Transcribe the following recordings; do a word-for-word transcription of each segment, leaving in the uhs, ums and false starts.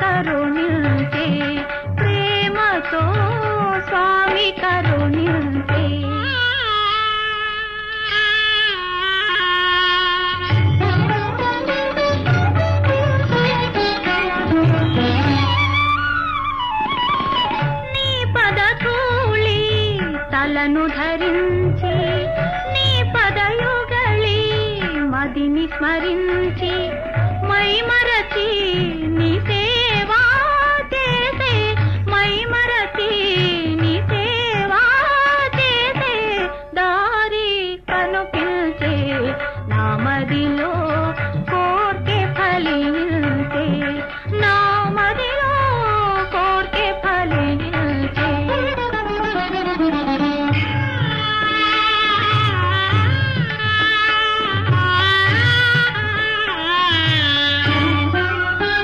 కరుణించే ప్రేమతో స్వామి కరుణించే నీ పదధూళి తలను ధరించి నీ పదయుగళి మదిని స్మరించి మై మరచి నీ సేవా చేసే మై మరచి నీ సేవా చేసే దారి కనుపిల్చే నా మదిలో కోర్కె ఫలించే నా మదిలో కోర్కె ఫలించే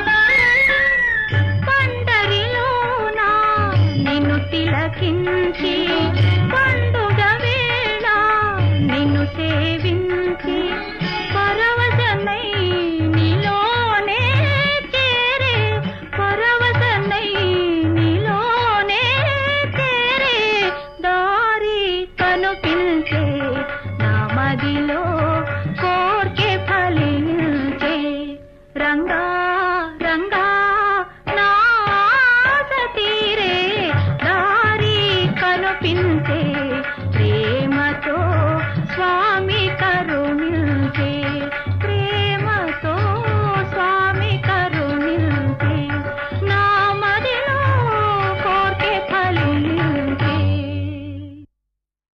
తిలకించి